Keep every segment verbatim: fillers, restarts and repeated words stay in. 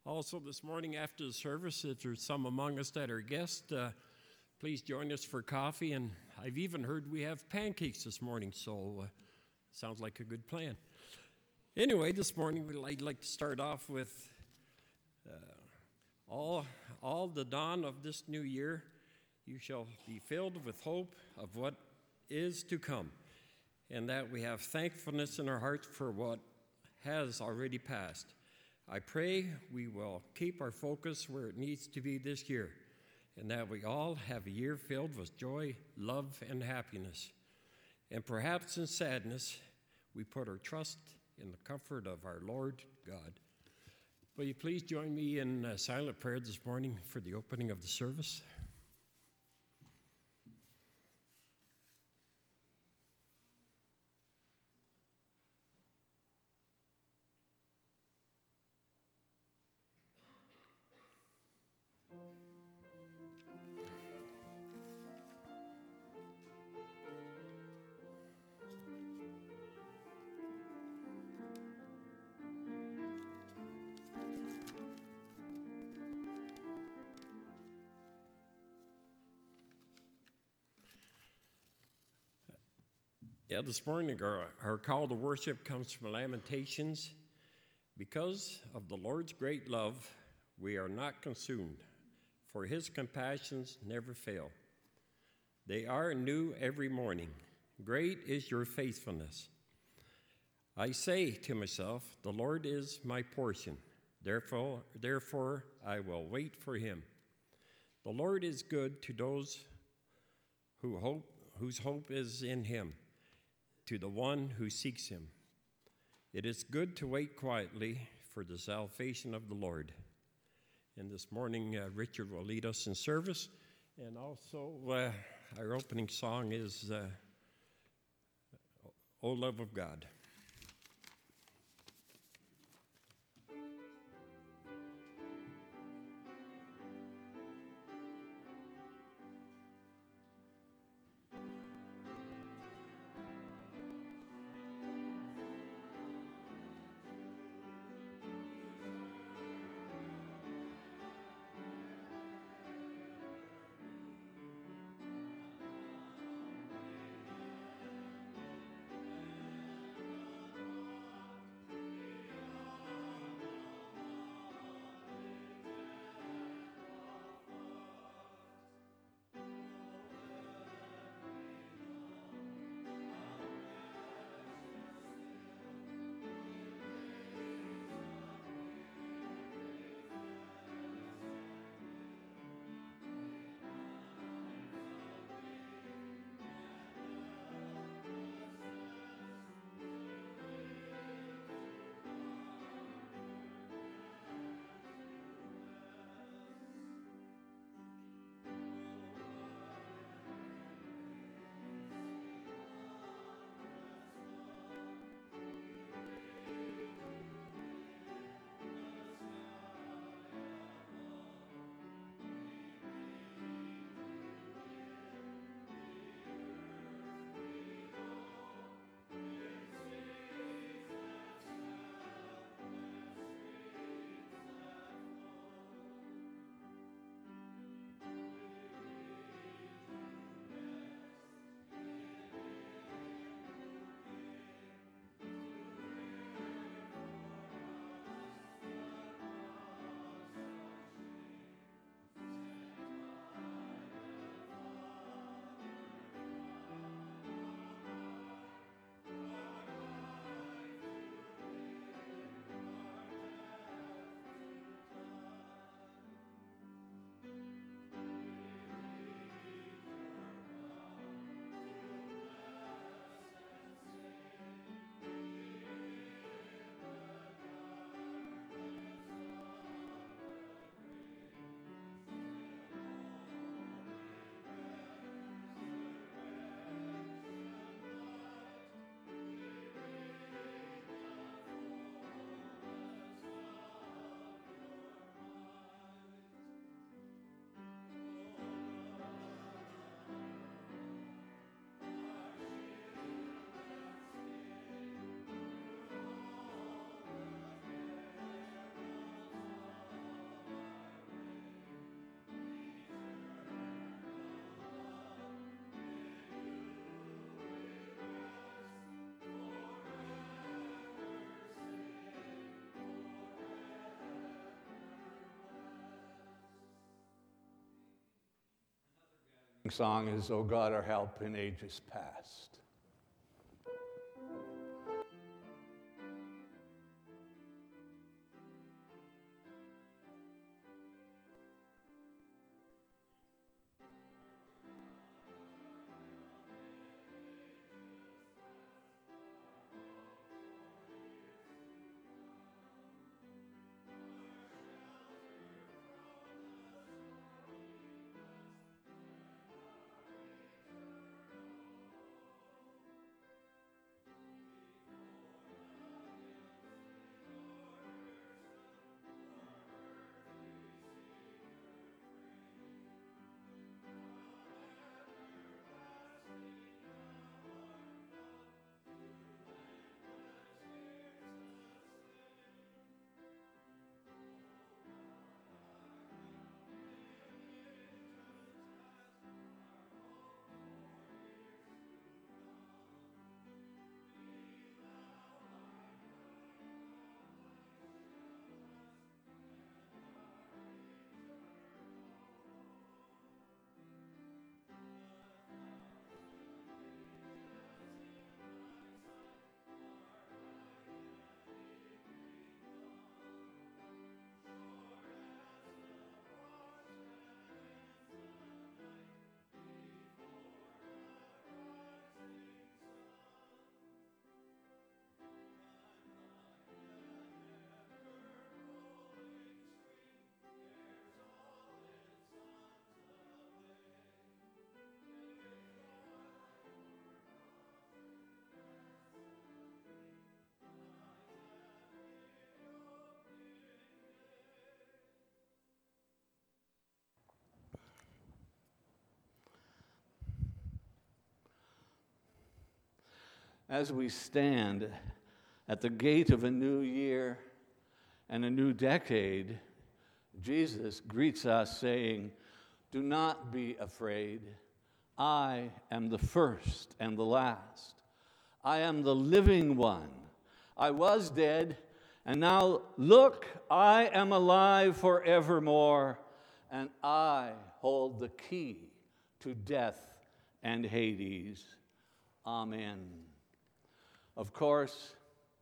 Also, this morning after the service, if there's some among us that are guests, uh, please join us for coffee. And I've even heard we have pancakes this morning, so uh, sounds like a good plan. Anyway, this morning I'd like to start off with uh, all, all the dawn of this new year, you shall be filled with hope of what is to come, and that we have thankfulness in our hearts for what has already passed. I pray we will keep our focus where it needs to be this year, and that we all have a year filled with joy, love, and happiness. And perhaps in sadness, we put our trust in the comfort of our Lord God. Will you please join me in uh, silent prayer this morning for the opening of the service? Yeah, this morning our, our call to worship comes from Lamentations. Because of the Lord's great love, we are not consumed, for his compassions never fail. They are new every morning. Great is your faithfulness. I say to myself, the Lord is my portion. Therefore, therefore I will wait for him. The Lord is good to those who hope, whose hope is in him, to the one who seeks him. It is good to wait quietly for the salvation of the Lord. And this morning, uh, Richard will lead us in service. And also, uh, our opening song is uh, O Love of God. song is "O God, our help in ages past." As we stand at the gate of a new year and a new decade, Jesus greets us saying, "Do not be afraid. I am the first and the last. I am the living one. I was dead, and now look, I am alive forevermore, and I hold the key to death and Hades. Amen." Of course,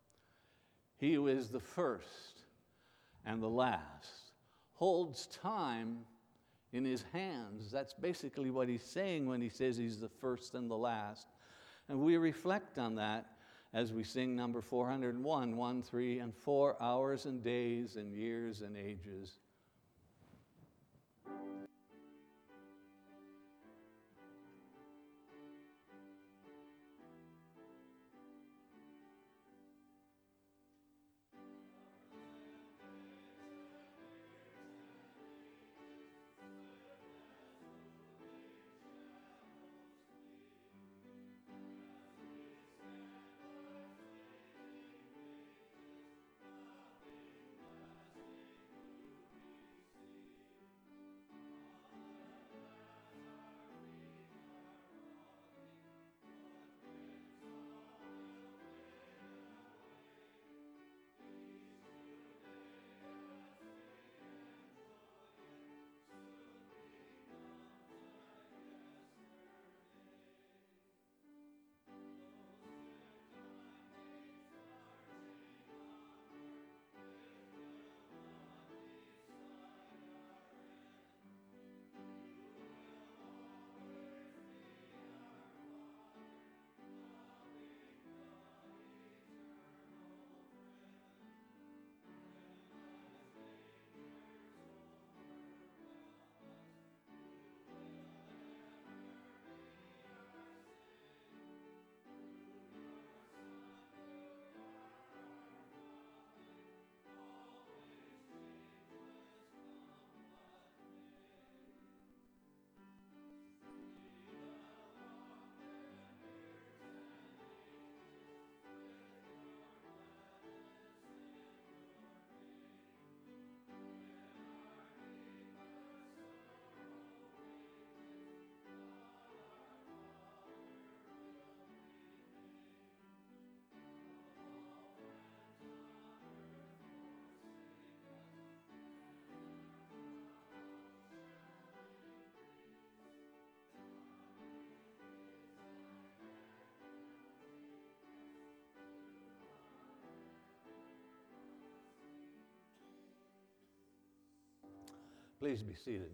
he who is the first and the last holds time in his hands. That's basically what he's saying when he says he's the first and the last. And we reflect on that as we sing number four hundred one, one, three, and four, hours and days and years and ages. Please be seated.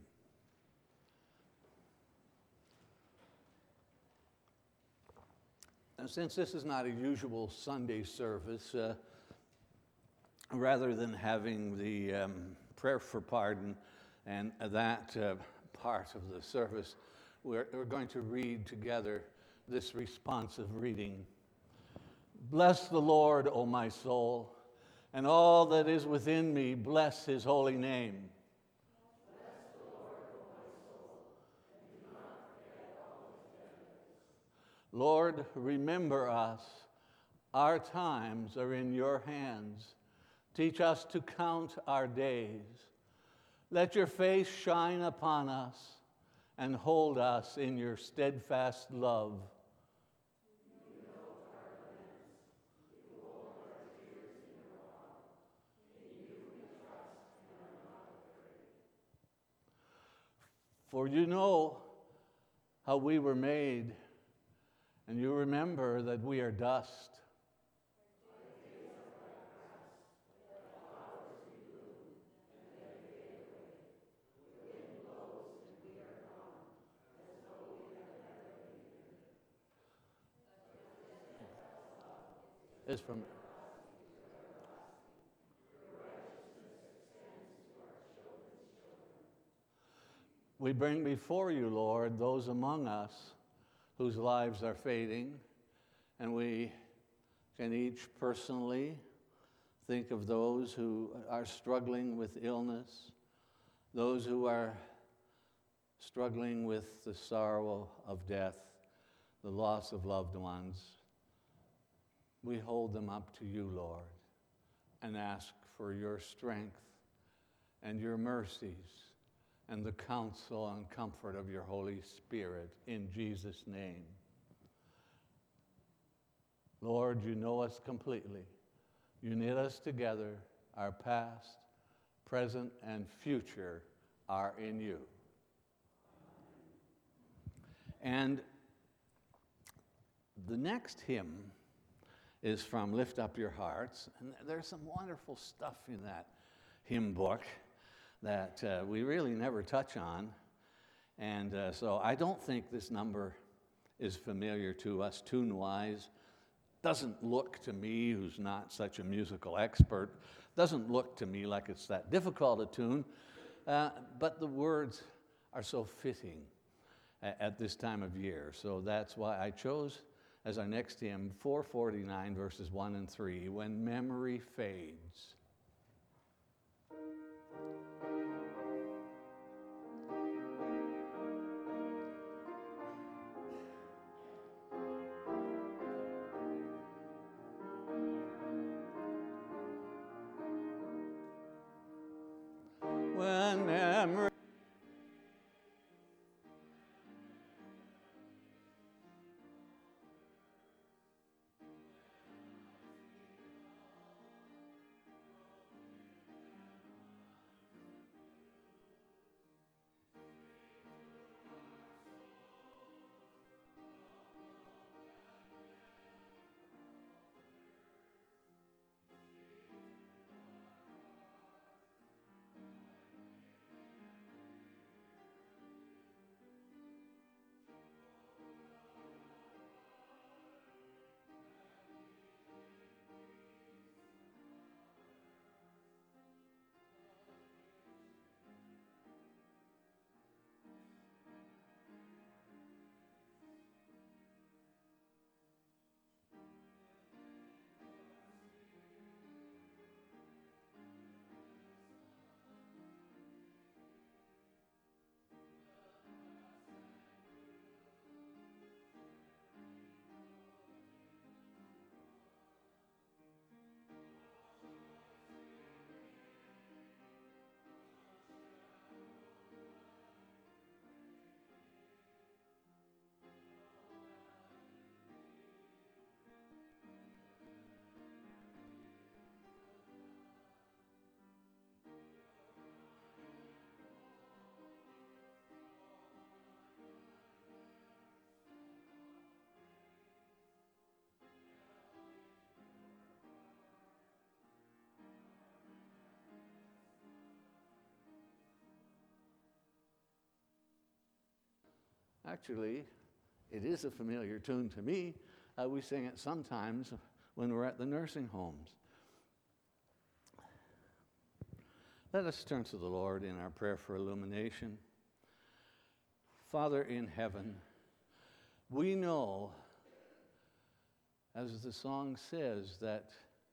And since this is not a usual Sunday service, uh, rather than having the um, prayer for pardon and that uh, part of the service, we're, we're going to read together this responsive reading. Bless the Lord, O my soul, and all that is within me, bless his holy name. Bless the Lord, O my soul, and do not forget all his benefits. Lord, remember us. Our times are in your hands. Teach us to count our days. Let your face shine upon us and hold us in your steadfast love. You know our laments. You hold our tears in your heart. In you we trust and are not afraid. For you know how we were made, and you remember that we are dust. Is from we bring before you, Lord, those among us whose lives are fading, and we can each personally think of those who are struggling with illness, those who are struggling with the sorrow of death, the loss of loved ones. We hold them up to you, Lord, and ask for your strength and your mercies and the counsel and comfort of your Holy Spirit in Jesus' name. Lord, you know us completely. You knit us together. Our past, present, and future are in you. And the next hymn is from Lift Up Your Hearts. And there's some wonderful stuff in that hymn book that uh, we really never touch on. And uh, so I don't think this number is familiar to us tune-wise. Doesn't look to me, who's not such a musical expert, doesn't look to me like it's that difficult a tune. Uh, but the words are so fitting at, at this time of year. So that's why I chose as our next hymn, four forty-nine, verses one and three, When Memory Fades. When memory Actually, it is a familiar tune to me. Uh, we sing it sometimes when we're at the nursing homes. Let us turn to the Lord in our prayer for illumination. Father in heaven, we know, as the song says, that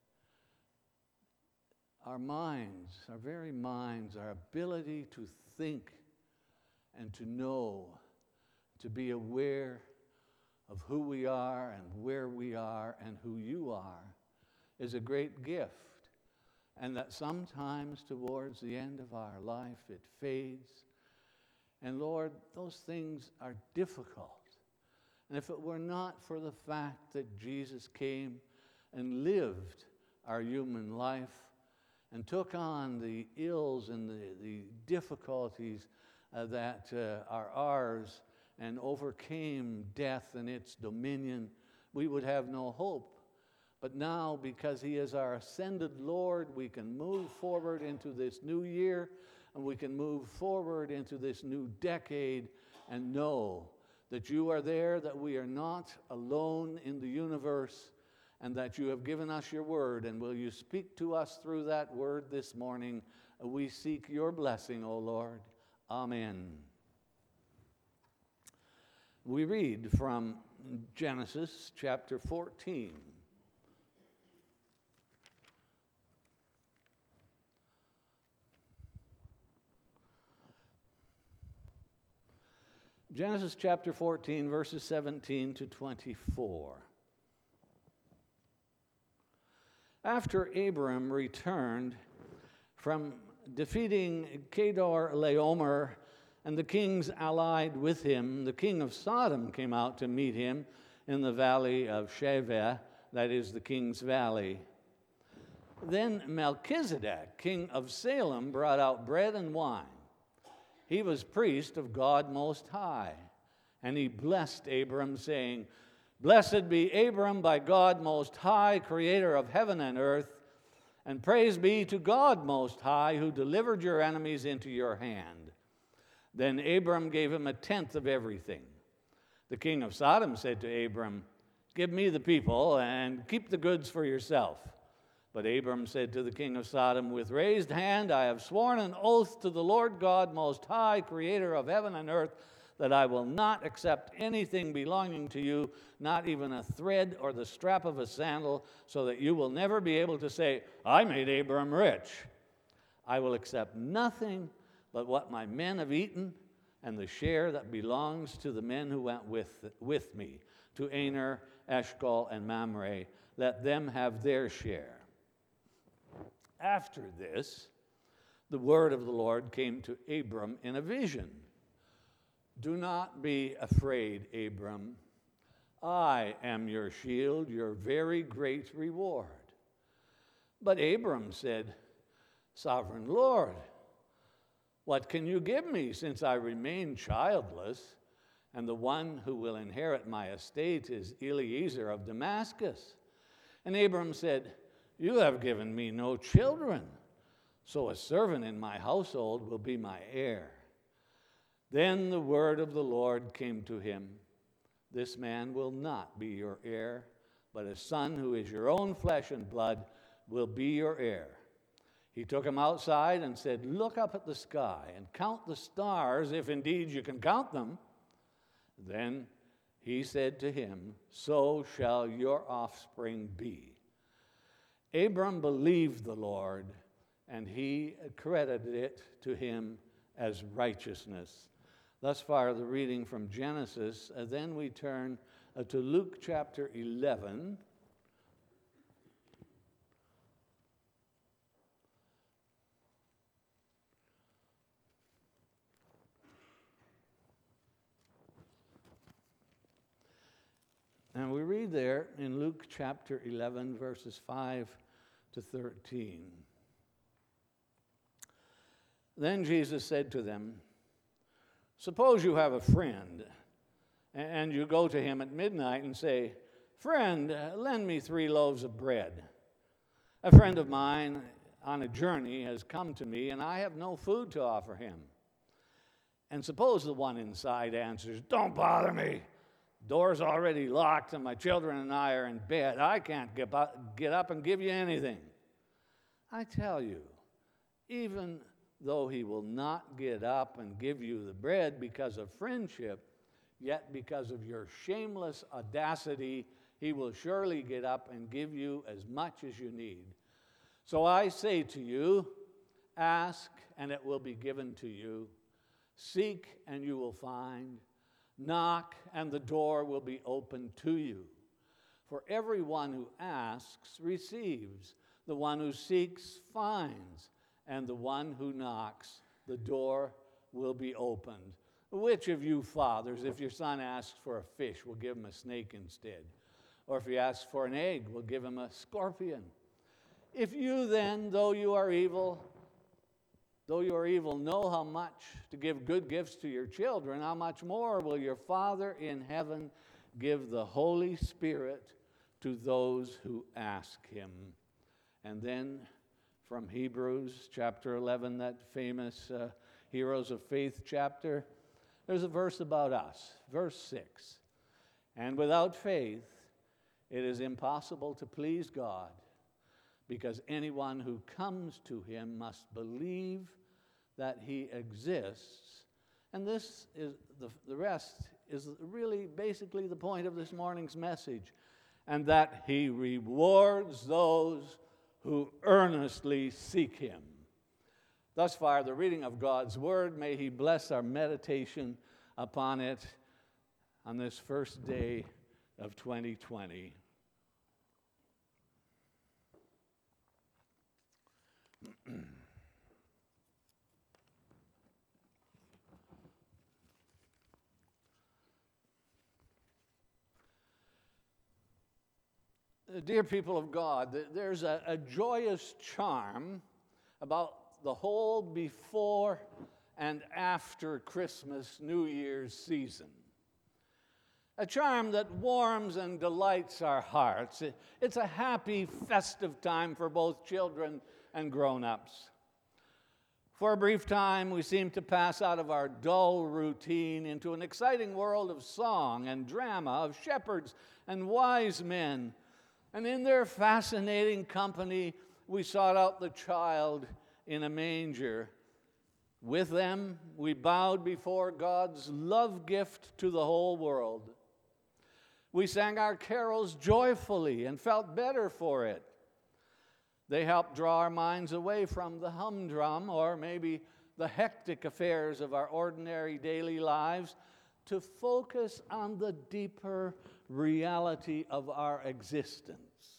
our minds, our very minds, our ability to think and to know, to be aware of who we are and where we are and who you are, is a great gift. And that sometimes towards the end of our life it fades. And Lord, those things are difficult. And if it were not for the fact that Jesus came and lived our human life and took on the ills and the, the difficulties uh, that uh, are ours and overcame death and its dominion, we would have no hope. But now, because he is our ascended Lord, we can move forward into this new year, and we can move forward into this new decade and know that you are there, that we are not alone in the universe, and that you have given us your word. And will you speak to us through that word this morning? We seek your blessing, O Lord. Amen. We read from Genesis chapter fourteen. Genesis chapter fourteen, verses seventeen to twenty-four. After Abram returned from defeating Kedorlaomer and the kings allied with him, the king of Sodom came out to meet him in the valley of Shaveh, that is the king's valley. Then Melchizedek, king of Salem, brought out bread and wine. He was priest of God Most High, and he blessed Abram, saying, "Blessed be Abram by God Most High, creator of heaven and earth, and praise be to God Most High, who delivered your enemies into your hand." Then Abram gave him a tenth of everything. The king of Sodom said to Abram, "Give me the people, and keep the goods for yourself." But Abram said to the king of Sodom, "With raised hand I have sworn an oath to the Lord God Most High, creator of heaven and earth, that I will not accept anything belonging to you, not even a thread or the strap of a sandal, so that you will never be able to say, 'I made Abram rich.' I will accept nothing but what my men have eaten, and the share that belongs to the men who went with, with me, to Aner, Eshcol, and Mamre. Let them have their share." After this, the word of the Lord came to Abram in a vision. "Do not be afraid, Abram. I am your shield, your very great reward." But Abram said, "Sovereign Lord, what can you give me, since I remain childless, and the one who will inherit my estate is Eliezer of Damascus?" And Abram said, "You have given me no children, so a servant in my household will be my heir." Then the word of the Lord came to him, "This man will not be your heir, but a son who is your own flesh and blood will be your heir." He took him outside and said, "Look up at the sky and count the stars, if indeed you can count them." Then he said to him, "So shall your offspring be." Abram believed the Lord, and he credited it to him as righteousness. Thus far, the reading from Genesis. Uh, then we turn uh, to Luke chapter eleven. And we read there in Luke chapter eleven, verses five to thirteen. Then Jesus said to them, "Suppose you have a friend, and you go to him at midnight and say, 'Friend, uh, lend me three loaves of bread. A friend of mine on a journey has come to me, and I have no food to offer him.' And suppose the one inside answers, "Don't bother me. Door's already locked and my children and I are in bed. I can't get up, get up and give you anything." I tell you, even though he will not get up and give you the bread because of friendship, yet because of your shameless audacity, he will surely get up and give you as much as you need. So I say to you, ask and it will be given to you. Seek and you will find. Knock and the door will be opened to you. For everyone who asks receives. The one who seeks finds. And the one who knocks, the door will be opened. Which of you fathers, if your son asks for a fish, will give him a snake instead? Or if he asks for an egg, will give him a scorpion? If you then, though you are evil, though you are evil, know how much to give good gifts to your children, how much more will your Father in heaven give the Holy Spirit to those who ask him? And then from Hebrews chapter eleven, that famous uh, Heroes of Faith chapter, there's a verse about us, verse six. And without faith, it is impossible to please God, because anyone who comes to him must believe that he exists. And this is the, the rest is really basically the point of this morning's message, and that he rewards those who earnestly seek him. Thus far, the reading of God's word, may he bless our meditation upon it on this first day of twenty twenty. Dear people of God, there's a, a joyous charm about the whole before and after Christmas, New Year's season. A charm that warms and delights our hearts. It, it's a happy, festive time for both children and grown-ups. For a brief time, we seem to pass out of our dull routine into an exciting world of song and drama, of shepherds and wise men. And in their fascinating company, we sought out the child in a manger. With them, we bowed before God's love gift to the whole world. We sang our carols joyfully and felt better for it. They helped draw our minds away from the humdrum or maybe the hectic affairs of our ordinary daily lives to focus on the deeper reality of our existence.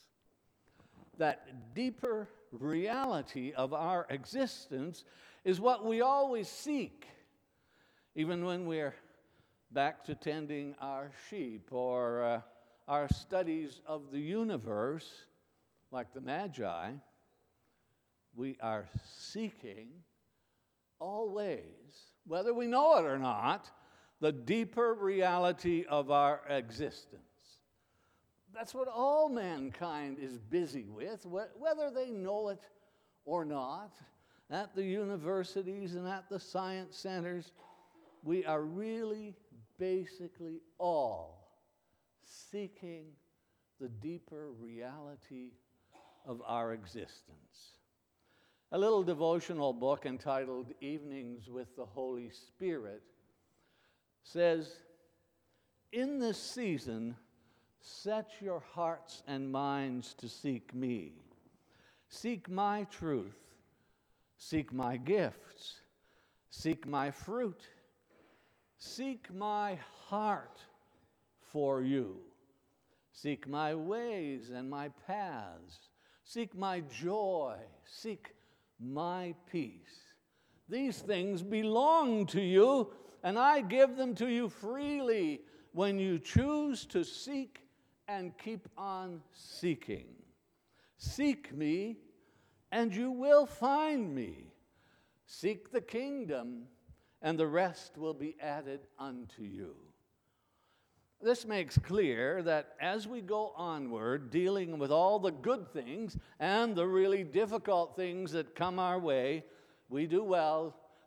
That deeper reality of our existence is what we always seek, even when we're back to tending our sheep or uh, our studies of the universe, like the Magi. We are seeking always, whether we know it or not, the deeper reality of our existence. That's what all mankind is busy with, whether they know it or not. At the universities and at the science centers, we are really basically all seeking the deeper reality of our existence. A little devotional book entitled Evenings with the Holy Spirit says, "In this season, set your hearts and minds to seek me. Seek my truth. Seek my gifts. Seek my fruit. Seek my heart for you. Seek my ways and my paths. Seek my joy. Seek my peace. These things belong to you, and I give them to you freely when you choose to seek and keep on seeking. Seek me, and you will find me. Seek the kingdom, and the rest will be added unto you." This makes clear that as we go onward, dealing with all the good things and the really difficult things that come our way, we do well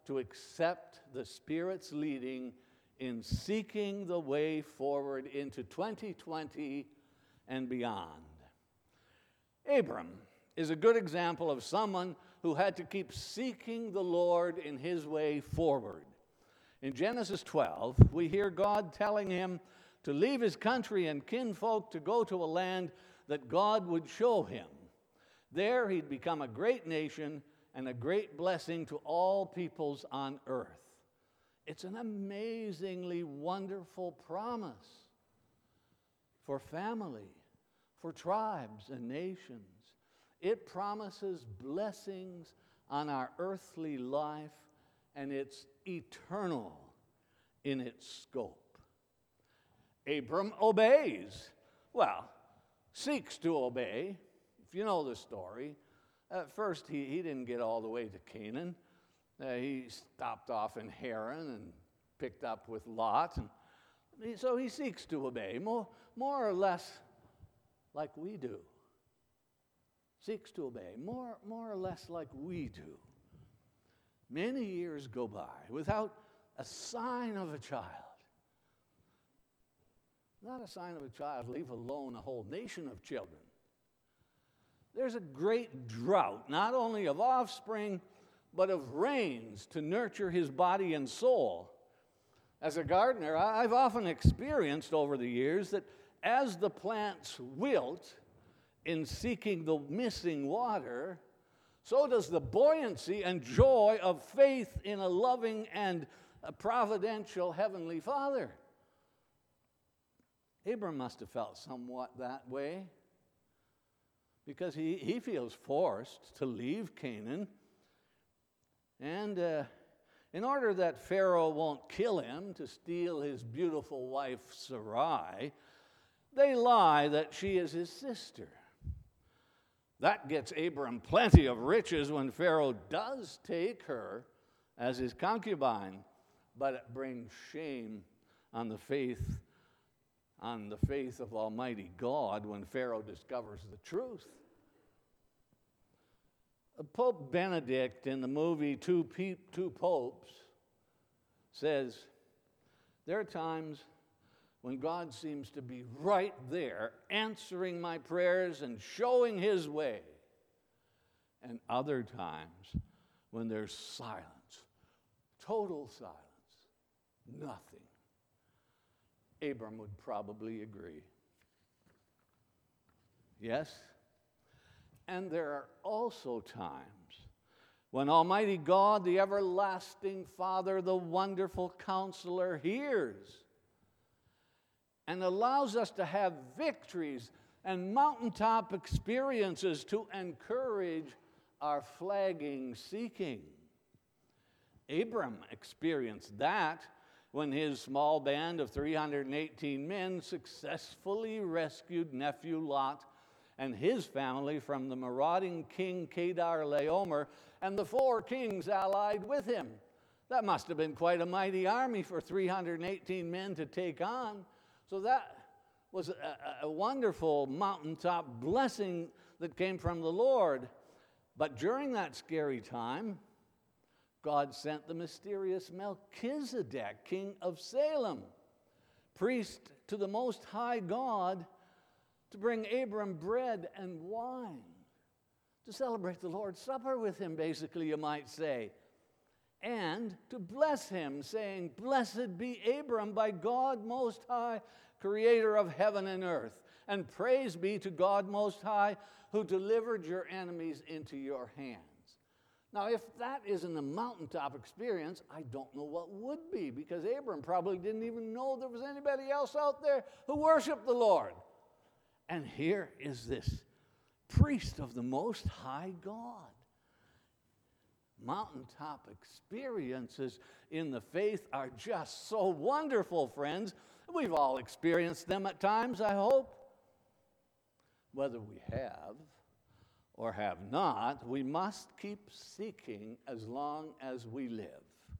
to accept the Spirit's leading in seeking the way forward into twenty twenty and beyond. Abram is a good example of someone who had to keep seeking the Lord in his way forward. In Genesis twelve, we hear God telling him to leave his country and kinfolk to go to a land that God would show him. There he'd become a great nation and a great blessing to all peoples on earth. It's an amazingly wonderful promise for family, for tribes and nations. It promises blessings on our earthly life, and it's eternal in its scope. Abram obeys. Well, seeks to obey. If you know the story, at first he, he didn't get all the way to Canaan. Uh, he stopped off in Haran and picked up with Lot. And he, so he seeks to obey, more, more or less like we do. Seeks to obey, more, more or less like we do. Many years go by without a sign of a child. Not a sign of a child, leave alone a whole nation of children. There's a great drought, not only of offspring, but of rains to nurture his body and soul. As a gardener, I've often experienced over the years that as the plants wilt in seeking the missing water, so does the buoyancy and joy of faith in a loving and a providential Heavenly Father. Abram must have felt somewhat that way because he, he feels forced to leave Canaan. And uh, in order that Pharaoh won't kill him to steal his beautiful wife Sarai, they lie that she is his sister. That gets Abram plenty of riches when Pharaoh does take her as his concubine, but it brings shame on the faith on the faith of Almighty God when Pharaoh discovers the truth. Pope Benedict in the movie Two, Pe- Two Popes says, there are times when God seems to be right there answering my prayers and showing his way, and other times when there's silence, total silence, nothing. Abram would probably agree. Yes? And there are also times when Almighty God, the everlasting Father, the wonderful Counselor, hears and allows us to have victories and mountaintop experiences to encourage our flagging seeking. Abram experienced that when his small band of three hundred eighteen men successfully rescued nephew Lot and his family from the marauding king Kedar-Laomer and the four kings allied with him. That must have been quite a mighty army for three hundred eighteen men to take on. So that was a, a wonderful mountaintop blessing that came from the Lord. But during that scary time, God sent the mysterious Melchizedek, king of Salem, priest to the Most High God, to bring Abram bread and wine, to celebrate the Lord's Supper with him, basically, you might say, and to bless him, saying, "Blessed be Abram by God Most High, creator of heaven and earth, and praise be to God Most High, who delivered your enemies into your hands." Now, if that isn't a mountaintop experience, I don't know what would be, because Abram probably didn't even know there was anybody else out there who worshiped the Lord. And here is this priest of the Most High God. Mountaintop experiences in the faith are just so wonderful, friends. We've all experienced them at times, I hope. Whether we have or have not, we must keep seeking as long as we live.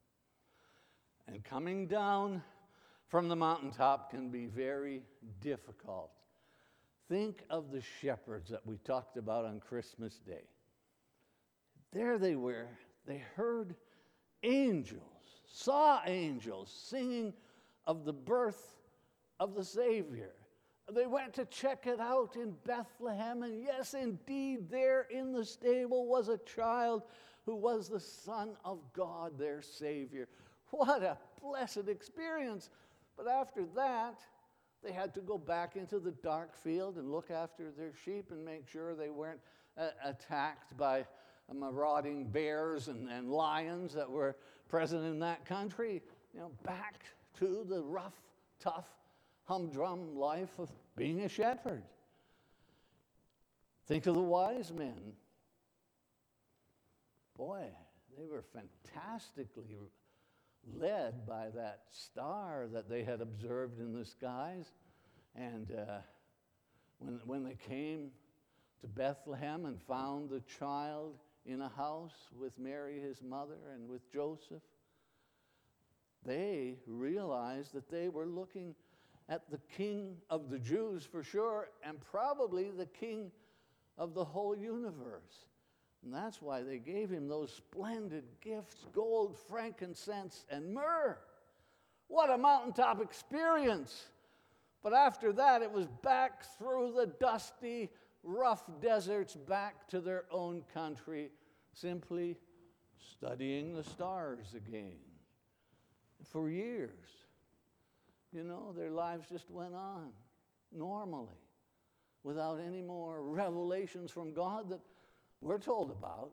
And coming down from the mountaintop can be very difficult. Think of the shepherds that we talked about on Christmas Day. There they were. They heard angels, saw angels singing of the birth of the Savior. They went to check it out in Bethlehem, and yes, indeed, there in the stable was a child who was the Son of God, their Savior. What a blessed experience. But after that, they had to go back into the dark field and look after their sheep and make sure they weren't uh, attacked by marauding bears and, and lions that were present in that country. You know, back to the rough, tough, humdrum life of being a shepherd. Think of the wise men. Boy, they were fantastically led by that star that they had observed in the skies. And uh, when, when they came to Bethlehem and found the child in a house with Mary, his mother, and with Joseph, they realized that they were looking at the King of the Jews for sure, and probably the King of the whole universe. And that's why they gave him those splendid gifts, gold, frankincense, and myrrh. What a mountaintop experience. But after that, it was back through the dusty, rough deserts, back to their own country, simply studying the stars again. For years, you know, their lives just went on normally, without any more revelations from God that we're told about.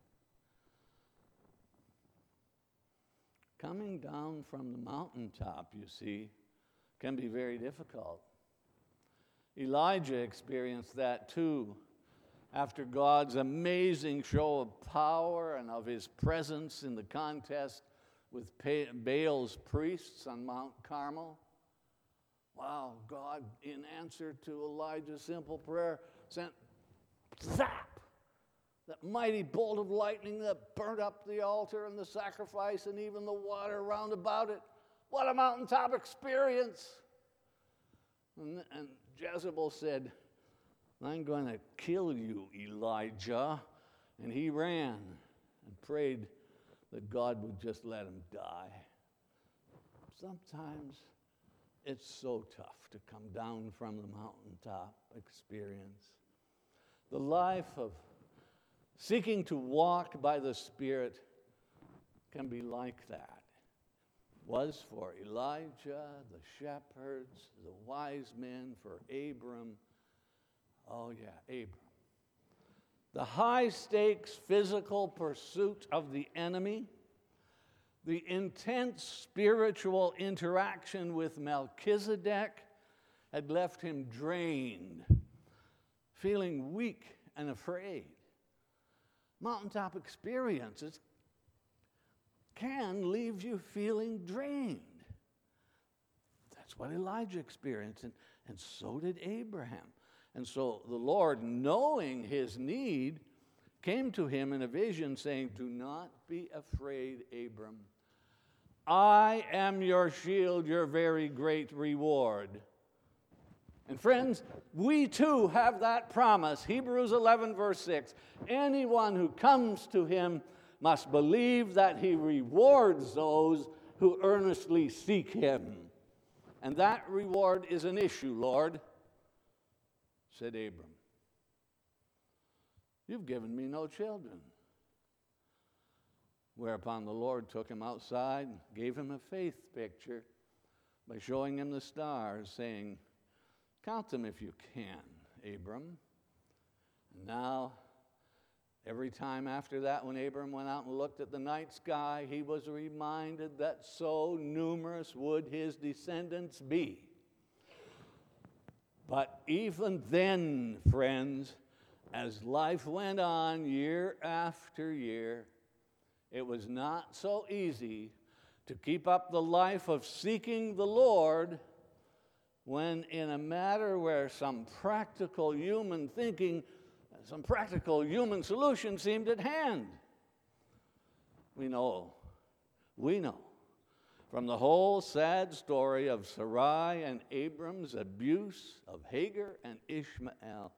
Coming down from the mountaintop, you see, can be very difficult. Elijah experienced that too. After God's amazing show of power and of his presence in the contest with Baal's priests on Mount Carmel. Wow, God, in answer to Elijah's simple prayer, sent zap, that mighty bolt of lightning that burnt up the altar and the sacrifice and even the water round about it. What a mountaintop experience. And, and Jezebel said, I'm going to kill you, Elijah. And he ran and prayed that God would just let him die. Sometimes it's so tough to come down from the mountaintop experience. The life of seeking to walk by the Spirit can be like that. Was for Elijah, the shepherds, the wise men, for Abram. Oh yeah, Abram. The high-stakes physical pursuit of the enemy, the intense spiritual interaction with Melchizedek had left him drained, feeling weak and afraid. Mountaintop experiences can leave you feeling drained. That's what Elijah experienced, and, and so did Abraham. And so the Lord, knowing his need, came to him in a vision saying, do not be afraid, Abram. I am your shield, your very great reward. And friends, we too have that promise. Hebrews eleven, verse six. Anyone who comes to him must believe that he rewards those who earnestly seek him. And that reward is an issue, Lord, said Abram. You've given me no children. Whereupon the Lord took him outside and gave him a faith picture by showing him the stars, saying, count them if you can, Abram. And now, every time after that, when Abram went out and looked at the night sky, he was reminded that so numerous would his descendants be. But even then, friends, as life went on year after year, it was not so easy to keep up the life of seeking the Lord when in a matter where some practical human thinking, some practical human solution seemed at hand. We know, we know from the whole sad story of Sarai and Abram's abuse of Hagar and Ishmael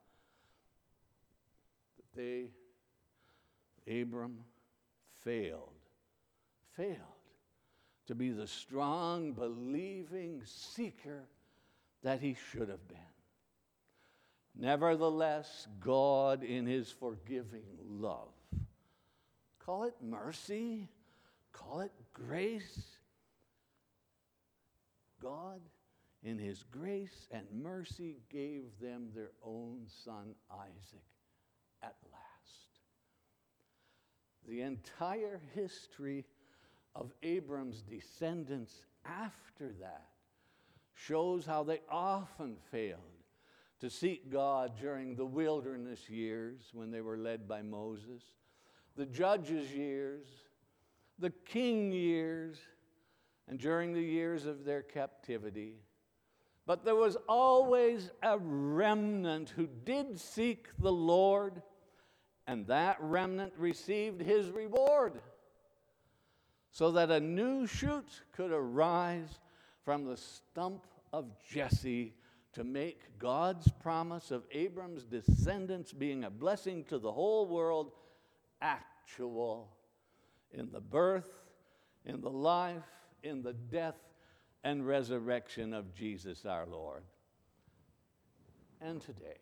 that they, Abram, failed, failed to be the strong, believing seeker that he should have been. Nevertheless, God, in his forgiving love, call it mercy, call it grace, God, in his grace and mercy, gave them their own son, Isaac, at last. The entire history of Abram's descendants after that shows how they often failed to seek God during the wilderness years when they were led by Moses, the judges' years, the king years, and during the years of their captivity. But there was always a remnant who did seek the Lord, and that remnant received his reward, so that a new shoot could arise from the stump of Jesse to make God's promise of Abram's descendants being a blessing to the whole world actual in the birth, in the life, in the death, and resurrection of Jesus our Lord. And today,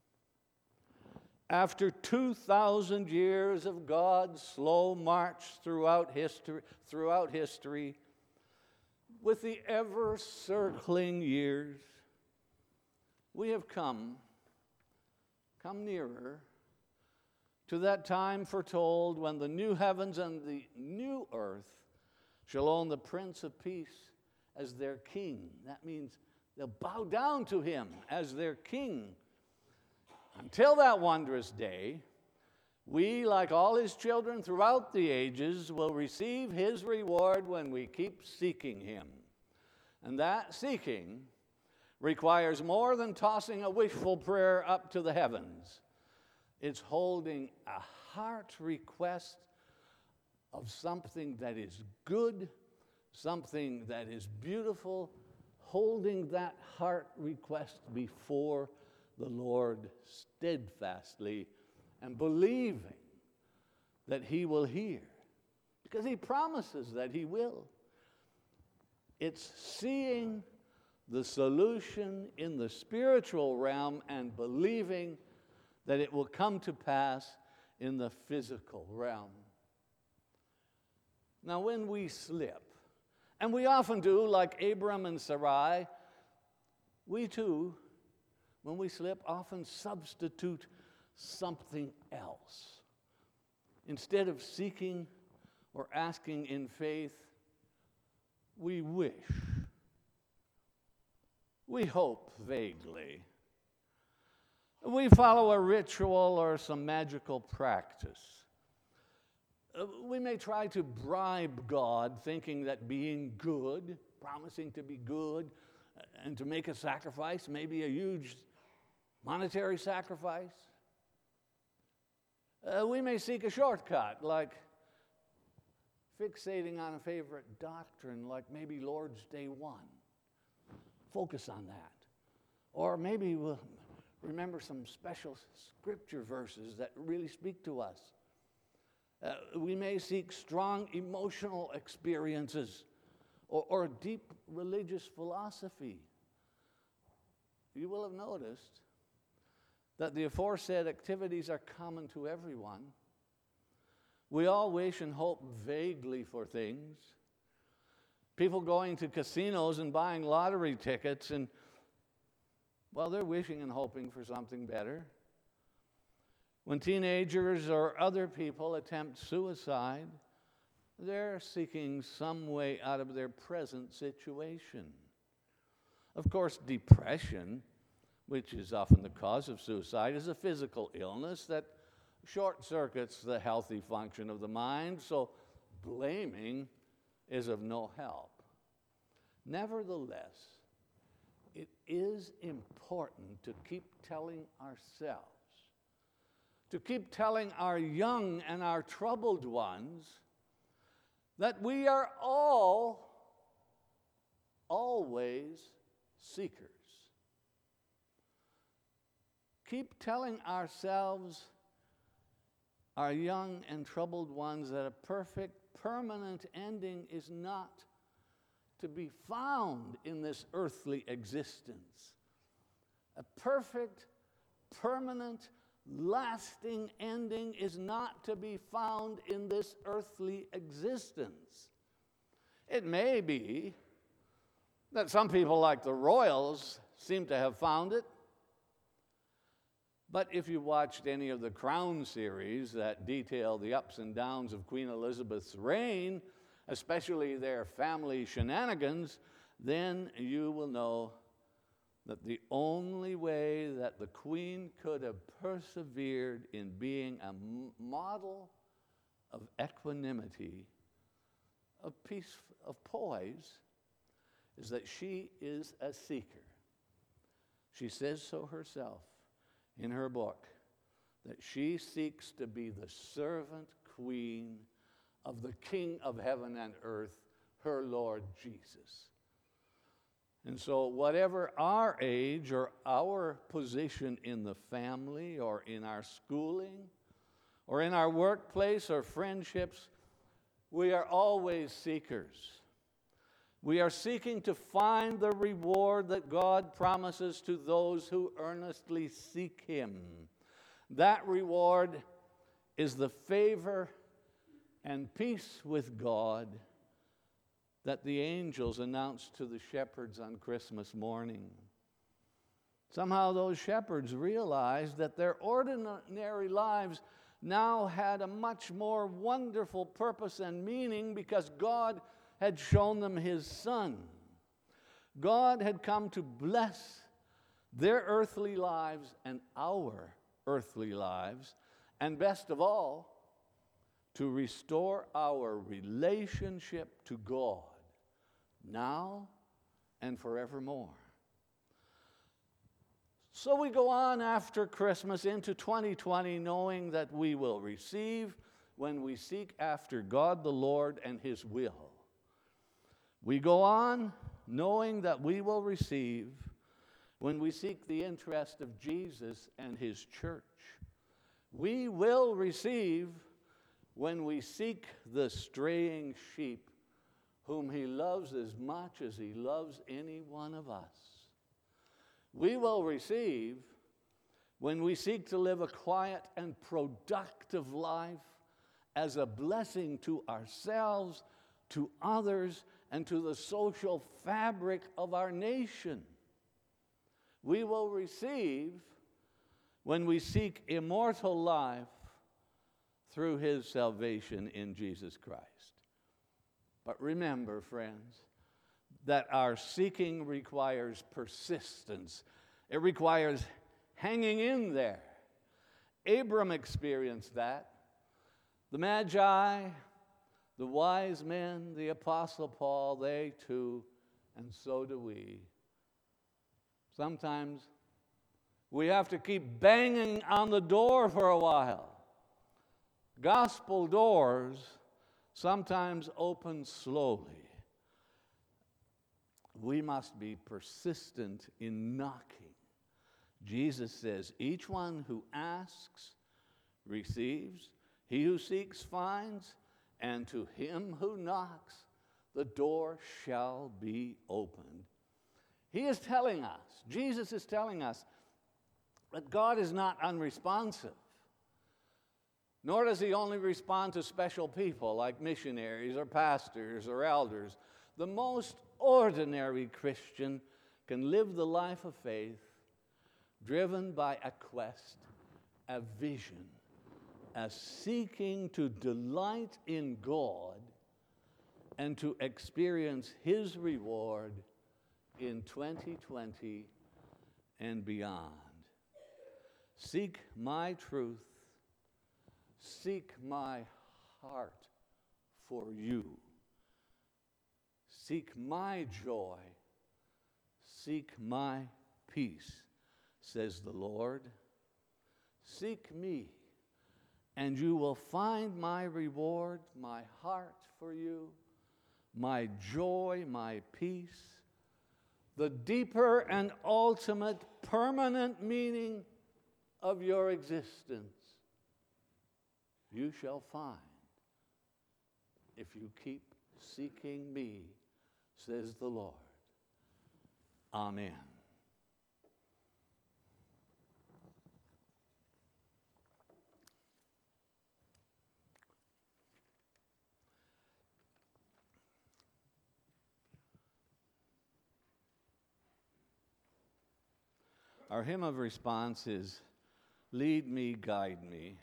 after two thousand years of God's slow march throughout history, throughout history, with the ever-circling years, we have come, come nearer to that time foretold when the new heavens and the new earth shall own the Prince of Peace as their king. That means they'll bow down to him as their king. Until that wondrous day, we, like all his children throughout the ages, will receive his reward when we keep seeking him. And that seeking requires more than tossing a wishful prayer up to the heavens. It's holding a heart request of something that is good, something that is beautiful, holding that heart request before the Lord steadfastly and believing that he will hear, because he promises that he will. It's seeing the solution in the spiritual realm and believing that it will come to pass in the physical realm. Now, when we slip, and we often do, like Abram and Sarai, we too, when we slip, often substitute something else. Instead of seeking or asking in faith, we wish. We hope vaguely. We follow a ritual or some magical practice. Uh, we may try to bribe God, thinking that being good, promising to be good, uh, and to make a sacrifice, maybe a huge monetary sacrifice. Uh, we may seek a shortcut, like fixating on a favorite doctrine, like maybe Lord's Day one. Focus on that. Or maybe we'll remember some special scripture verses that really speak to us. Uh, we may seek strong emotional experiences or, or deep religious philosophy. You will have noticed that the aforesaid activities are common to everyone. We all wish and hope vaguely for things. People going to casinos and buying lottery tickets, and, well, they're wishing and hoping for something better. When teenagers or other people attempt suicide, they're seeking some way out of their present situation. Of course, depression, which is often the cause of suicide, is a physical illness that short-circuits the healthy function of the mind, so blaming is of no help. Nevertheless, it is important to keep telling ourselves, to keep telling our young and our troubled ones that we are all always seekers. Keep telling ourselves, our young and troubled ones, that a perfect permanent ending is not to be found in this earthly existence. A perfect, permanent, lasting ending is not to be found in this earthly existence. It may be that some people, like the royals, seem to have found it. But if you watched any of the Crown series that detail the ups and downs of Queen Elizabeth's reign, especially their family shenanigans, then you will know that the only way that the Queen could have persevered in being a model of equanimity, of peace, of poise, is that she is a seeker. She says so herself in her book, that she seeks to be the servant queen of the King of heaven and earth, her Lord Jesus. And so whatever our age or our position in the family or in our schooling or in our workplace or friendships, we are always seekers. We are seeking to find the reward that God promises to those who earnestly seek Him. That reward is the favor and peace with God that the angels announced to the shepherds on Christmas morning. Somehow those shepherds realized that their ordinary lives now had a much more wonderful purpose and meaning because God had shown them His Son. God had come to bless their earthly lives and our earthly lives, and best of all, to restore our relationship to God, now and forevermore. So we go on after Christmas into twenty twenty, knowing that we will receive when we seek after God the Lord and His will. We go on knowing that we will receive when we seek the interest of Jesus and His church. We will receive when we seek the straying sheep whom He loves as much as He loves any one of us. We will receive when we seek to live a quiet and productive life as a blessing to ourselves, to others, and to the social fabric of our nation. We will receive when we seek immortal life through His salvation in Jesus Christ. But remember, friends, that our seeking requires persistence. It requires hanging in there. Abram experienced that. The Magi, the wise men, the Apostle Paul, they too, and so do we. Sometimes we have to keep banging on the door for a while. Gospel doors sometimes open slowly. We must be persistent in knocking. Jesus says, each one who asks receives, he who seeks finds, and to him who knocks, the door shall be opened. He is telling us, Jesus is telling us, that God is not unresponsive. Nor does He only respond to special people like missionaries or pastors or elders. The most ordinary Christian can live the life of faith driven by a quest, a vision, a seeking to delight in God and to experience His reward in twenty twenty and beyond. Seek my truth. Seek my heart for you. Seek my joy. Seek my peace, says the Lord. Seek me, and you will find my reward, my heart for you, my joy, my peace, the deeper and ultimate permanent meaning of your existence. You shall find if you keep seeking me, says the Lord. Amen. Our hymn of response is, "Lead Me, Guide Me."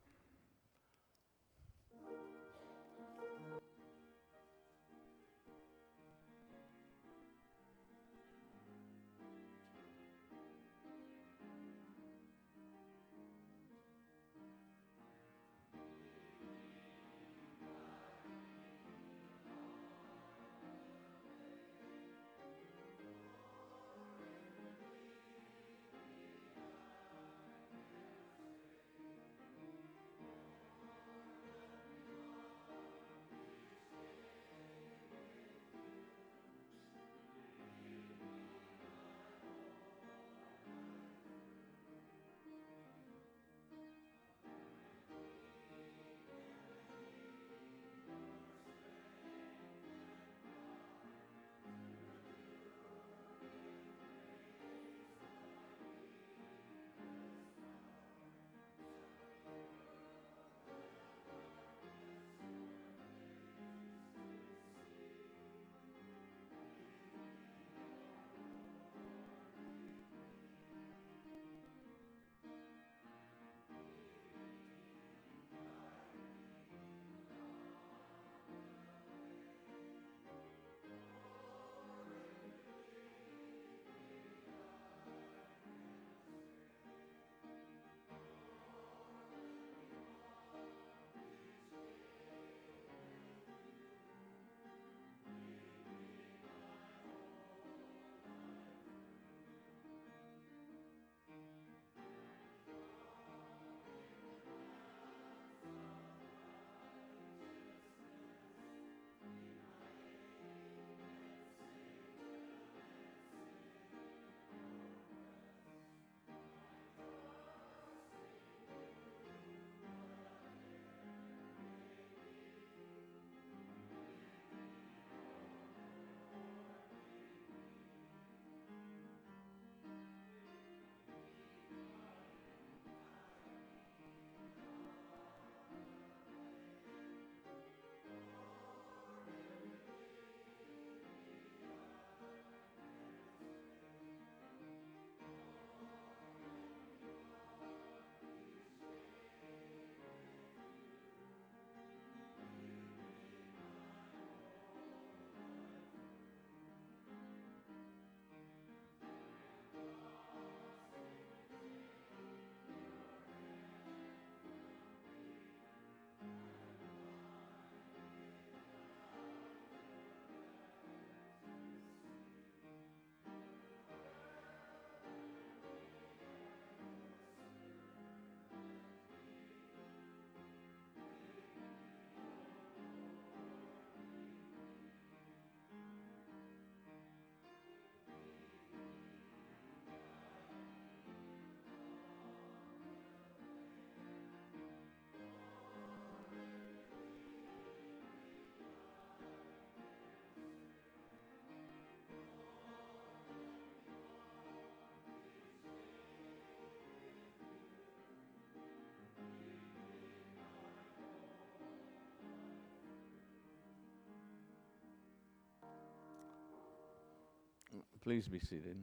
Please be seated.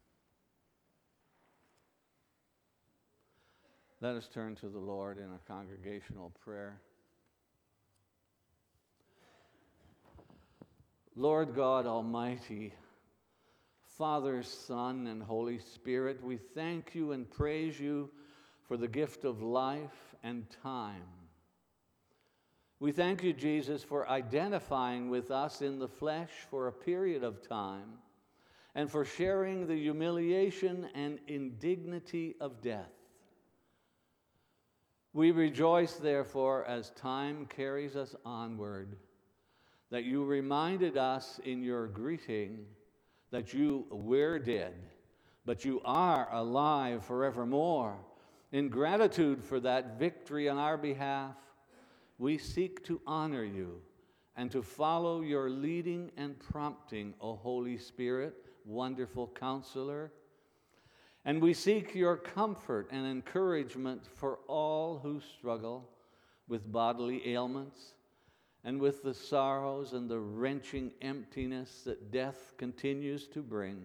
Let us turn to the Lord in a congregational prayer. Lord God Almighty, Father, Son, and Holy Spirit, we thank you and praise you for the gift of life and time. We thank you, Jesus, for identifying with us in the flesh for a period of time and for sharing the humiliation and indignity of death. We rejoice, therefore, as time carries us onward, that you reminded us in your greeting that you were dead, but you are alive forevermore. In gratitude for that victory on our behalf, we seek to honor you and to follow your leading and prompting, O Holy Spirit, wonderful Counselor. And we seek your comfort and encouragement for all who struggle with bodily ailments and with the sorrows and the wrenching emptiness that death continues to bring.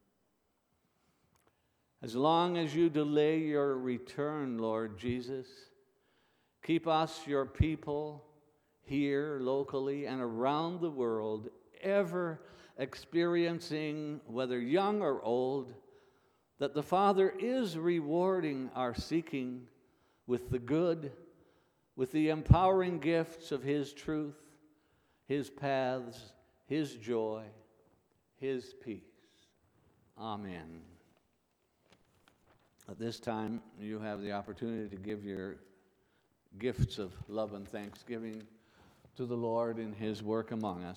As long as you delay your return, Lord Jesus, keep us, your people, here locally and around the world, ever experiencing, whether young or old, that the Father is rewarding our seeking with the good, with the empowering gifts of His truth, His paths, His joy, His peace. Amen. At this time, you have the opportunity to give your gifts of love and thanksgiving to the Lord in His work among us.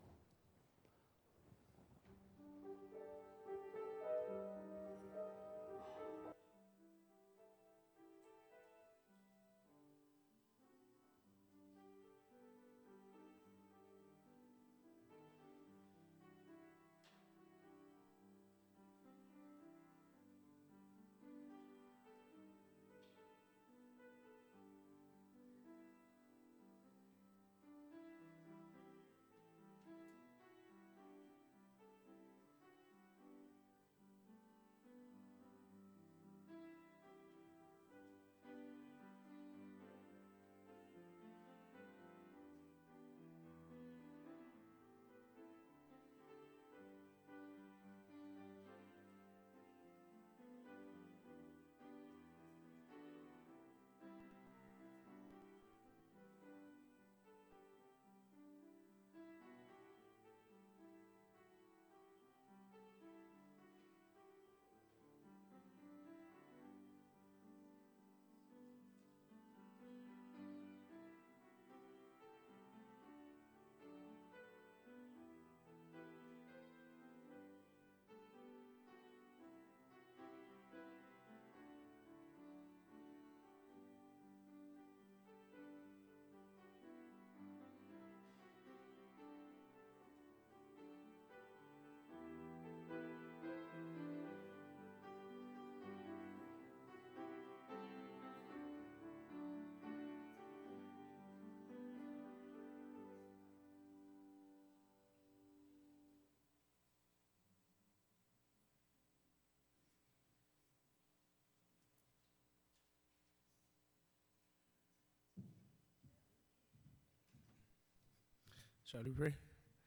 Shall we pray?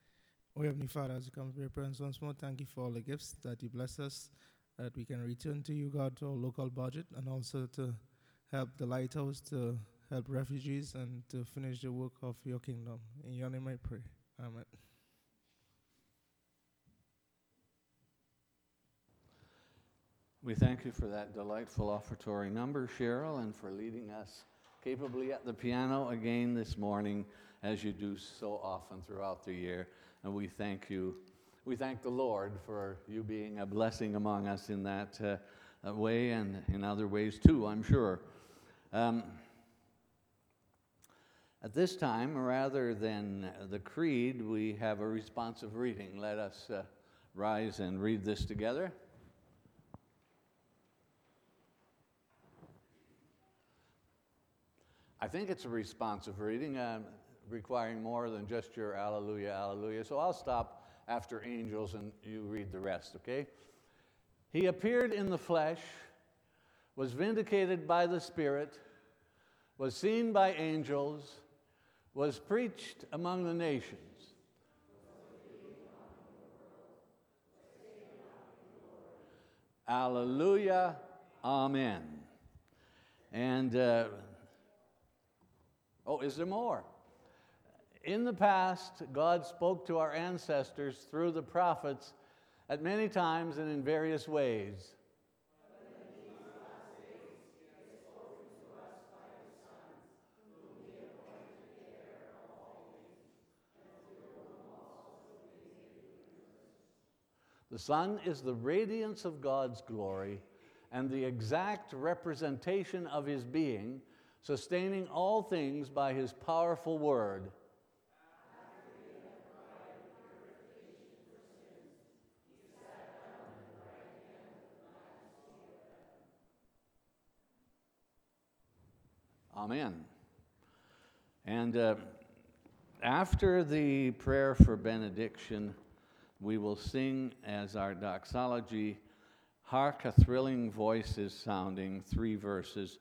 Oh, Heavenly Father, as we come to your presence once more, thank you for all the gifts that you bless us, that we can return to you, God, to our local budget, and also to help the lighthouse, to help refugees, and to finish the work of your kingdom. In your name I pray. Amen. We thank you for that delightful offertory number, Cheryl, and for leading us capably at the piano again this morning, as you do so often throughout the year. And we thank you. We thank the Lord for you being a blessing among us in that uh, way and in other ways too, I'm sure. Um, at this time, rather than the creed, we have a responsive reading. Let us uh, rise and read this together. I think it's a responsive reading, uh, requiring more than just your alleluia, alleluia. So I'll stop after angels and you read the rest, okay? He appeared in the flesh, was vindicated by the Spirit, was seen by angels, was preached among the nations. Alleluia, amen. And... Uh, Oh, is there more? In the past, God spoke to our ancestors through the prophets at many times and in various ways. The Son is the radiance of God's glory and the exact representation of His being, sustaining all things by His powerful word. Amen. And uh, after the prayer for benediction, we will sing as our doxology, "Hark a thrilling voice is sounding," three verses.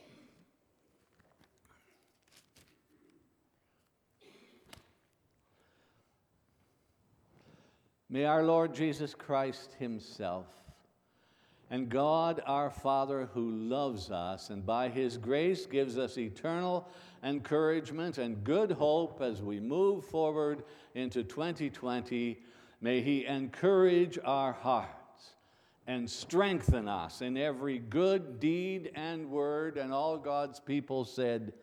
May our Lord Jesus Christ himself and God our Father, who loves us and by his grace gives us eternal encouragement and good hope as we move forward into twenty twenty, may he encourage our hearts and strengthen us in every good deed and word. And all God's people said,